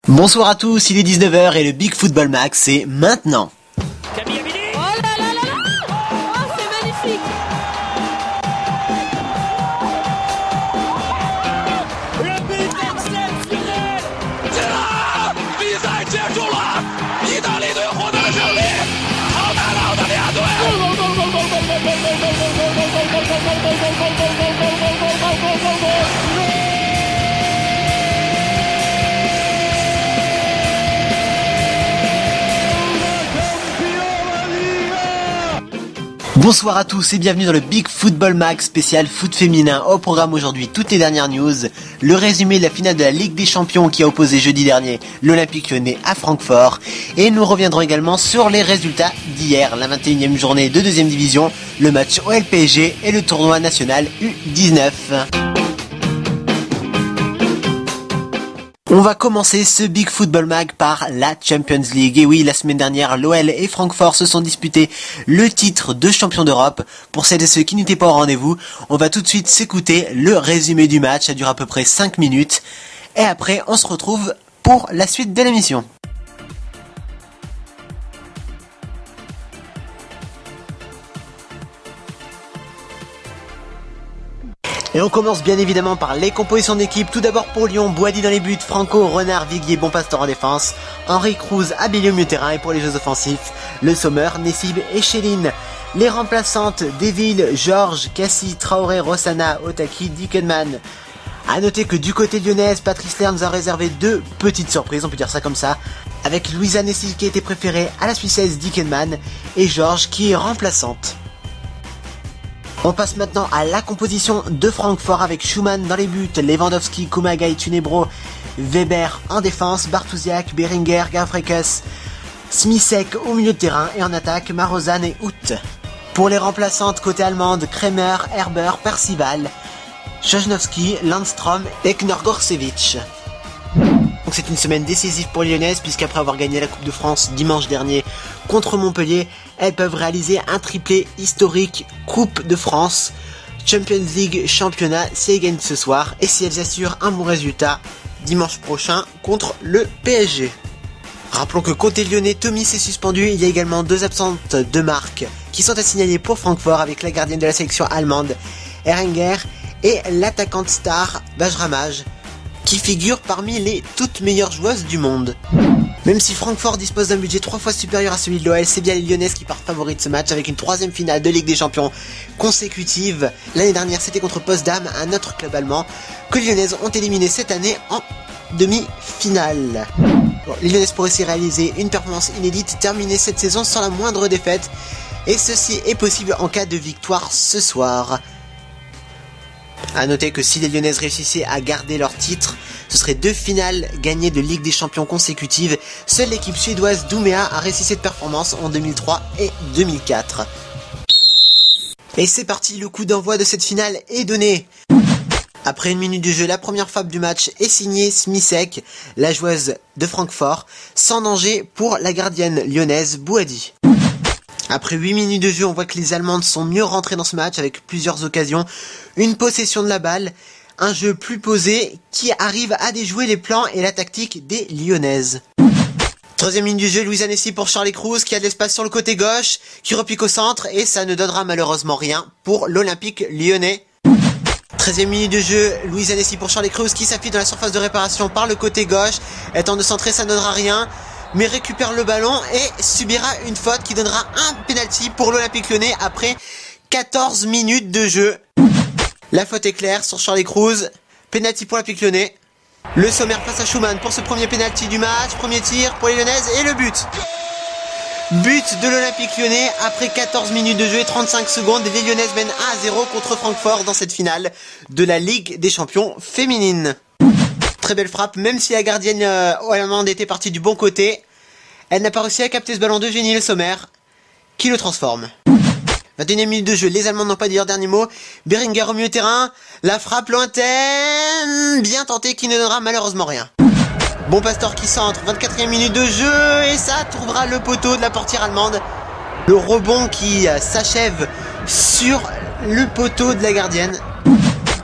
Bonsoir à tous, il est 19h et le Big Football Max c'est maintenant. Oh là là là là. Oh, c'est magnifique. Le but exceptionnel. 进了，比赛结束了，意大利队获得了胜利，淘汰了澳大利亚队。 Bonsoir à tous et bienvenue dans le Big Football Max spécial foot féminin. Au programme aujourd'hui, toutes les dernières news, le résumé de la finale de la Ligue des Champions qui a opposé jeudi dernier l'Olympique Lyonnais à Francfort. Et nous reviendrons également sur les résultats d'hier, la 21e journée de deuxième division, le match OL-PSG et le tournoi national U19. On va commencer ce Big Football Mag par la Champions League. Et oui, la semaine dernière, l'OL et Francfort se sont disputés le titre de champion d'Europe. Pour celles et ceux qui n'étaient pas au rendez-vous, on va tout de suite s'écouter le résumé du match. Ça dure à peu près 5 minutes. Et après, on se retrouve pour la suite de l'émission. Et on commence bien évidemment par les compositions d'équipe. Tout d'abord pour Lyon, Boadi dans les buts, Franco, Renard, Viguier, Bonpastor en défense, Henri Cruz, Abelé au milieu terrain. Et pour les jeux offensifs, Le Sommer, Nessib et Chéline. Les remplaçantes, Deville, Georges, Cassie, Traoré, Rossana, Otaki, Dickenman. A noter que du côté lyonnaise, Patrice Lair nous a réservé deux petites surprises, on peut dire ça comme ça, avec Louisa Nessil qui a été préférée à la Suissesse Dickenman et Georges qui est remplaçante. On passe maintenant à la composition de Francfort avec Schumann dans les buts, Lewandowski, Kumagai, Tunebro, Weber en défense, Bartusiak, Beringer, Gavrekes, Smisek au milieu de terrain et en attaque Marozan et Hout. Pour les remplaçantes côté allemande, Kremer, Herber, Percival, Jojnowski, Landstrom et Knorgorcevic. Donc c'est une semaine décisive pour les Lyonnaises puisqu'après avoir gagné la Coupe de France dimanche dernier contre Montpellier, elles peuvent réaliser un triplé historique Coupe de France, Champions League, championnat si elles gagnent ce soir et si elles assurent un bon résultat dimanche prochain contre le PSG. Rappelons que côté lyonnais, Tommy s'est suspendu, il y a également deux absentes de marque qui sont à signaler pour Francfort avec la gardienne de la sélection allemande, Ehringer, et l'attaquante star Bajramaj, qui figure parmi les toutes meilleures joueuses du monde. Même si Francfort dispose d'un budget 3 fois supérieur à celui de l'OL, c'est bien les Lyonnaises qui partent favoris de ce match avec une troisième finale de Ligue des Champions consécutive. L'année dernière, c'était contre Potsdam, un autre club allemand, que les Lyonnaises ont éliminé cette année en demi-finale. Bon, les Lyonnaises pourraient aussi réaliser une performance inédite, terminer cette saison sans la moindre défaite, et ceci est possible en cas de victoire ce soir. A noter que si les Lyonnaises réussissaient à garder leur titre, ce serait 2 finales gagnées de Ligue des Champions consécutives. Seule l'équipe suédoise d'Ouméa a réussi cette performance en 2003 et 2004. Et c'est parti, le coup d'envoi de cette finale est donné. Après une minute de jeu, la première frappe du match est signée Smisek, la joueuse de Francfort, sans danger pour la gardienne lyonnaise Boadi. Après 8 minutes de jeu, on voit que les Allemandes sont mieux rentrées dans ce match avec plusieurs occasions, une possession de la balle, un jeu plus posé qui arrive à déjouer les plans et la tactique des Lyonnaises. 13e minute du jeu, Louisa Nessil pour Charlie Cruz qui a de l'espace sur le côté gauche, qui repique au centre et ça ne donnera malheureusement rien pour l'Olympique Lyonnais. 13e minute de jeu, Louisa Nessil pour Charlie Cruz qui s'appuie dans la surface de réparation par le côté gauche, elle tente de centrer, ça ne donnera rien, mais récupère le ballon et subira une faute qui donnera un penalty pour l'Olympique Lyonnais après 14 minutes de jeu. La faute est claire sur Charlie Cruz, penalty pour l'Olympique Lyonnais. Le Sommer face à Schumann pour ce premier penalty du match, premier tir pour les Lyonnaises et le but. But de l'Olympique Lyonnais après 14 minutes de jeu et 35 secondes. Les Lyonnaises mènent 1-0 contre Francfort dans cette finale de la Ligue des Champions féminine. Très belle frappe, même si la gardienne allemande était partie du bon côté, elle n'a pas réussi à capter ce ballon de génie, Le Sommer, qui le transforme. 21e minute de jeu, les Allemands n'ont pas dit leur dernier mot, Beringer au milieu terrain, la frappe lointaine, bien tentée qui ne donnera malheureusement rien. Bonpastor qui centre, 24e minute de jeu, et ça trouvera le poteau de la portière allemande. Le rebond qui s'achève sur le poteau de la gardienne.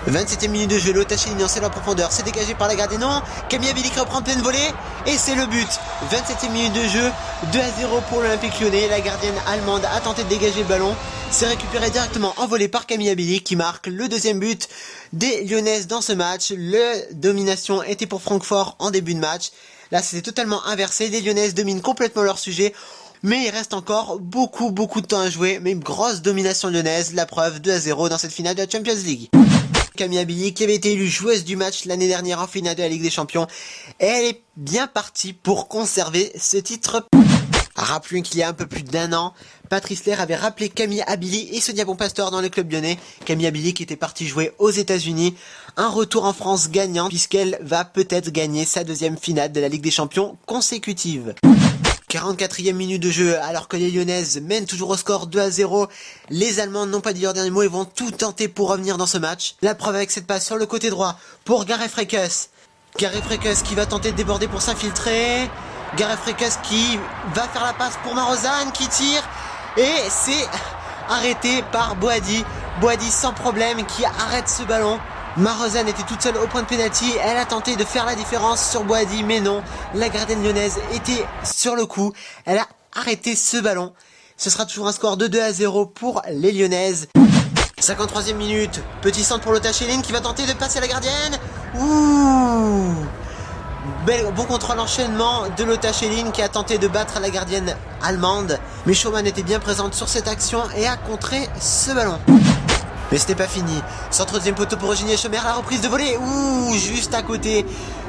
27e minute de jeu, Lotachelini en selle en profondeur, c'est dégagé par la gardienne, non, Camille Abili qui reprend pleine volée, et c'est le but. 27e minute de jeu, 2-0 pour l'Olympique Lyonnais, la gardienne allemande a tenté de dégager le ballon, c'est récupéré directement en volée par Camille Abili qui marque le deuxième but des Lyonnaises dans ce match. La domination était pour Francfort en début de match, là c'était totalement inversé, les Lyonnaises dominent complètement leur sujet. Mais il reste encore beaucoup de temps à jouer, mais une grosse domination lyonnaise, la preuve 2-0 dans cette finale de la Champions League. Camille Abili, qui avait été élue joueuse du match l'année dernière en finale de la Ligue des Champions, elle est bien partie pour conserver ce titre. Rappelons qu'il y a un peu plus d'1 an, Patrice Lair avait rappelé Camille Abili et Sonia Bonpastor dans le club lyonnais. Camille Abili qui était partie jouer aux États-Unis, un retour en France gagnant puisqu'elle va peut-être gagner sa deuxième finale de la Ligue des Champions consécutive. 44e minute de jeu, alors que les Lyonnaises mènent toujours au score 2-0. Les Allemands n'ont pas dit leur dernier mot et vont tout tenter pour revenir dans ce match. La preuve avec cette passe sur le côté droit pour Gareth Frekes. Gareth Frekes qui va tenter de déborder pour s'infiltrer. Gareth Frekes qui va faire la passe pour Marozane qui tire. Et c'est arrêté par Boadi. Boadi sans problème qui arrête ce ballon. Marozane était toute seule au point de pénalty, elle a tenté de faire la différence sur Boadi, mais non, la gardienne lyonnaise était sur le coup, elle a arrêté ce ballon. Ce sera toujours un score de 2-0 pour les Lyonnaises. 53e minute, petit centre pour Lotachelini qui va tenter de passer à la gardienne. Ouh, bon contrôle enchaînement de Lotachelini qui a tenté de battre la gardienne allemande, mais Schumann était bien présente sur cette action et a contré ce ballon. Mais ce n'est pas fini. Centre deuxième poteau pour Eugénie Sommer, la reprise de volée. Ouh, juste à côté.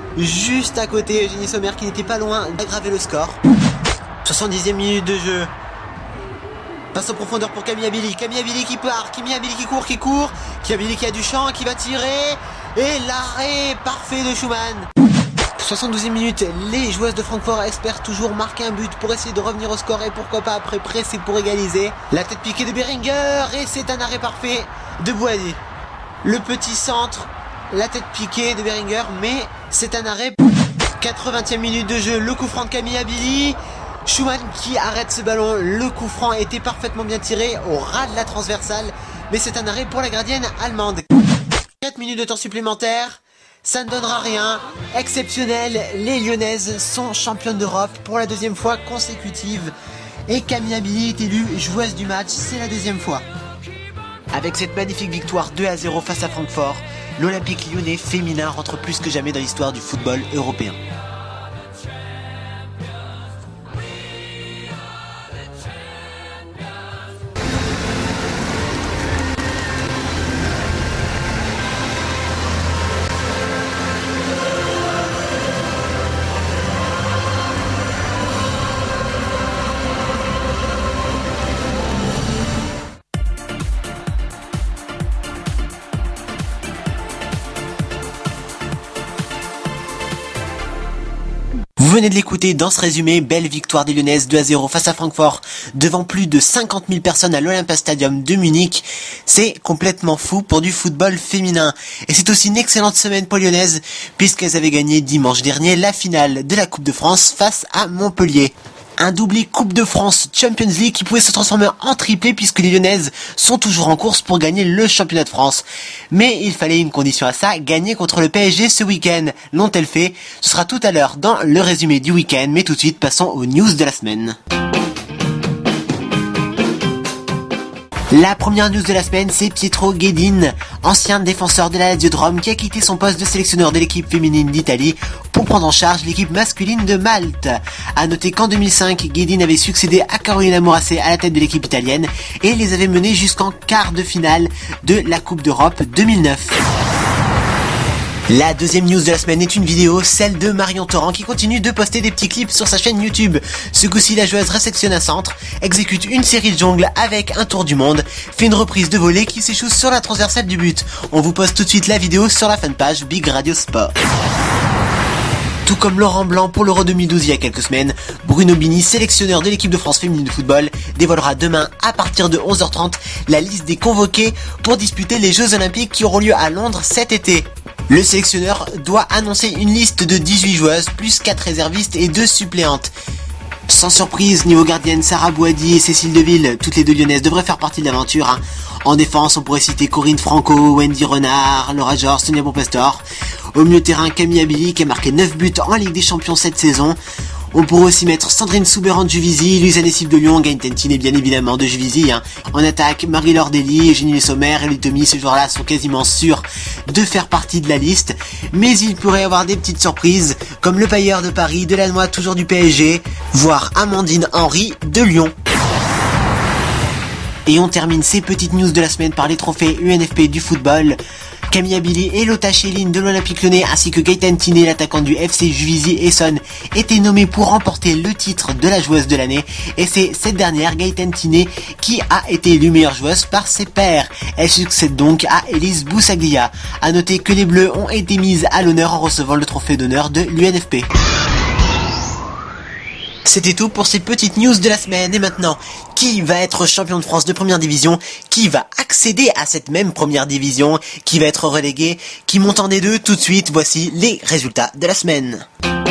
Eugénie Sommer qui n'était pas loin d'aggraver le score. 70e minute de jeu. Passe en profondeur pour Camille Abili. Camille Abili qui part. Camille Abili qui court. Camille Abili qui a du champ, qui va tirer. Et l'arrêt parfait de Schumann. 72e minute, les joueuses de Francfort espèrent toujours marquer un but pour essayer de revenir au score et pourquoi pas après presser pour égaliser. La tête piquée de Behringer et c'est un arrêt parfait de Boadi. Le petit centre, la tête piquée de Behringer, mais c'est un arrêt. 80e minute de jeu, le coup franc de Camille Abili. Schumann qui arrête ce ballon, le coup franc était parfaitement bien tiré au ras de la transversale, mais c'est un arrêt pour la gardienne allemande. 4 minutes de temps supplémentaire. Ça ne donnera rien. Exceptionnel, les Lyonnaises sont championnes d'Europe pour la deuxième fois consécutive. Et Camille Abili est élue joueuse du match, c'est la deuxième fois. Avec cette magnifique victoire 2-0 face à Francfort, l'Olympique Lyonnais féminin rentre plus que jamais dans l'histoire du football européen. Vous venez de l'écouter dans ce résumé, belle victoire des Lyonnaises 2-0 face à Francfort devant plus de 50 000 personnes à l'Olympia Stadium de Munich. C'est complètement fou pour du football féminin. Et c'est aussi une excellente semaine pour les Lyonnaises puisqu'elles avaient gagné dimanche dernier la finale de la Coupe de France face à Montpellier. Un doublé Coupe de France Champions League qui pouvait se transformer en triplé puisque les Lyonnaises sont toujours en course pour gagner le championnat de France. Mais il fallait une condition à ça, gagner contre le PSG ce week-end. L'ont-elles fait? Ce sera tout à l'heure dans le résumé du week-end, mais tout de suite passons aux news de la semaine. La première news de la semaine, c'est Pietro Guedin, ancien défenseur de la Lazio de Rome qui a quitté son poste de sélectionneur de l'équipe féminine d'Italie pour prendre en charge l'équipe masculine de Malte. À noter qu'en 2005, Guedin avait succédé à Carolina Moracé à la tête de l'équipe italienne et les avait menés jusqu'en quart de finale de la Coupe d'Europe 2009. La deuxième news de la semaine est une vidéo, celle de Marion Torrent qui continue de poster des petits clips sur sa chaîne YouTube. Ce coup-ci, la joueuse réceptionne un centre, exécute une série de jongles avec un tour du monde, fait une reprise de volée qui s'échoue sur la transversale du but. On vous poste tout de suite la vidéo sur la fanpage Big Radio Sport. Tout comme Laurent Blanc pour l'Euro 2012 il y a quelques semaines, Bruno Bini, sélectionneur de l'équipe de France féminine de football, dévoilera demain à partir de 11h30 la liste des convoqués pour disputer les Jeux Olympiques qui auront lieu à Londres cet été. Le sélectionneur doit annoncer une liste de 18 joueuses plus 4 réservistes et 2 suppléantes. Sans surprise, niveau gardienne, Sarah Boadi et Cécile Deville, toutes les deux lyonnaises devraient faire partie de l'aventure. En défense, on pourrait citer Corinne Franco, Wendy Renard, Laura Georges, Sonia Bonpastor. Au milieu de terrain, Camille Abili qui a marqué 9 buts en Ligue des Champions cette saison. On pourrait aussi mettre Sandrine Souberan de Juvisy, Louisa Nessib de Lyon, Gaël Tentine bien évidemment de Juvisy. En attaque, Marie-Laure Dely, Eugénie Le Sommer et Tommy, ces joueurs-là sont quasiment sûrs de faire partie de la liste. Mais il pourrait y avoir des petites surprises, comme le Pailleur de Paris, Delannoy toujours du PSG, voire Amandine Henry de Lyon. Et on termine ces petites news de la semaine par les trophées UNFP du football. Camille Abili et Lotta Chéline de l'Olympique Lyonnais ainsi que Gaëtane Tiné, l'attaquant du FC Juvisy Essonne, étaient nommés pour remporter le titre de la joueuse de l'année. Et c'est cette dernière, Gaëtane Tiné, qui a été élue meilleure joueuse par ses pairs. Elle succède donc à Elise Boussaglia. A noter que les Bleus ont été mises à l'honneur en recevant le trophée d'honneur de l'UNFP. C'était tout pour ces petites news de la semaine. Et maintenant, qui va être champion de France de première division? Qui va accéder à cette même première division? Qui va être relégué? Qui monte en D2? Tout de suite, voici les résultats de la semaine.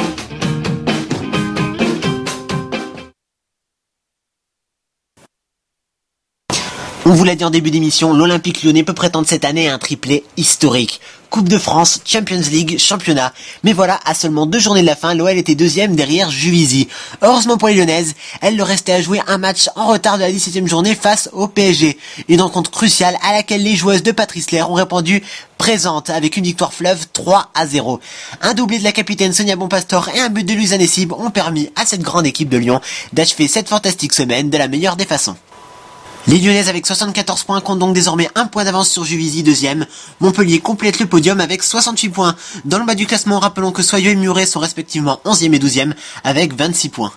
On vous l'a dit en début d'émission, l'Olympique Lyonnais peut prétendre cette année à un triplé historique. Coupe de France, Champions League, championnat. Mais voilà, à seulement 2 journées de la fin, l'OL était deuxième derrière Juvisy. Heureusement pour les Lyonnaises, elles leur restait à jouer un match en retard de la 17e journée face au PSG. Une rencontre cruciale à laquelle les joueuses de Patrice Lair ont répondu présentes avec une victoire fleuve 3-0. Un doublé de la capitaine Sonia Bonpastor et un but de Louisa Nessib ont permis à cette grande équipe de Lyon d'achever cette fantastique semaine de la meilleure des façons. Les Lyonnaises avec 74 points comptent donc désormais un point d'avance sur Juvisy, deuxième. Montpellier complète le podium avec 68 points. Dans le bas du classement, rappelons que Soyeux et Muret sont respectivement 11e et 12e avec 26 points.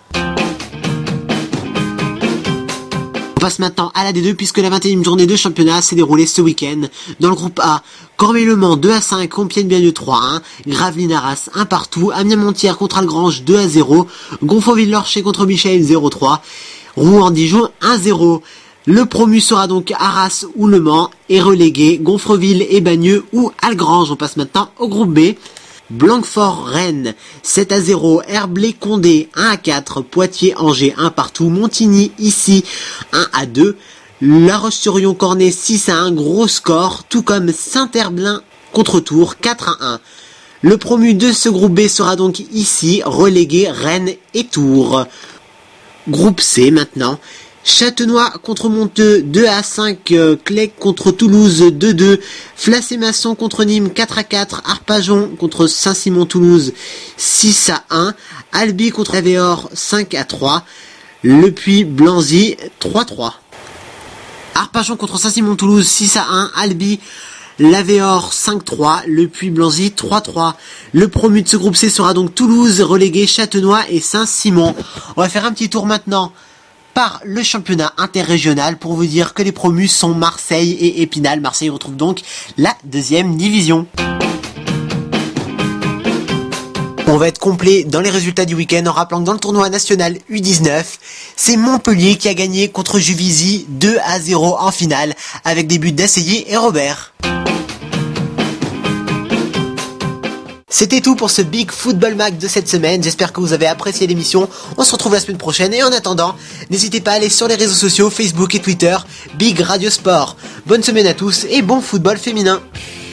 On passe maintenant à la D2 puisque la 21e journée de championnat s'est déroulée ce week-end. Dans le groupe A, Corbeil-le-Mans 2-5, Compiègne-Bienneux 3-1, Gravelines-Arras 1 partout, Amiens-Montière contre Algrange 2-0, Gonfreville-Lorcher contre Michel 0-3, Rouen-Dijon 1-0. Le promu sera donc Arras ou Le Mans et relégué Gonfreville et Bagneux ou Algrange. On passe maintenant au groupe B. Blanquefort-Rennes 7-0, Herblay-Condé 1-4, Poitiers-Angers 1 partout, Montigny ici 1-2, La Roche-sur-Yon-Cornet 6-1, gros score, tout comme Saint-Herblain contre Tours 4-1. Le promu de ce groupe B sera donc ici relégué Rennes et Tours. Groupe C maintenant. Châtenois contre Monteux 2-5, Clec contre Toulouse 2-2, Flassé-Masson contre Nîmes 4-4, Arpajon contre Saint-Simon-Toulouse 6-1, Albi contre Lavéor 5-3, Le Puy-Blanzy 3-3. Arpajon contre Saint-Simon-Toulouse 6-1, Albi Lavéor 5-3, Le Puy-Blanzy 3-3. Le promu de ce groupe C sera donc Toulouse, relégué Châtenois et Saint-Simon. On va faire un petit tour maintenant par le championnat interrégional pour vous dire que les promus sont Marseille et Épinal. Marseille retrouve donc la 2e division. On va être complet dans les résultats du week-end en rappelant que dans le tournoi national U19, c'est Montpellier qui a gagné contre Juvisy 2-0 en finale avec des buts d'Asseyé et Robert. C'était tout pour ce Big Football Mag de cette semaine. J'espère que vous avez apprécié l'émission. On se retrouve la semaine prochaine. Et en attendant, n'hésitez pas à aller sur les réseaux sociaux, Facebook et Twitter, Big Radio Sport. Bonne semaine à tous et bon football féminin.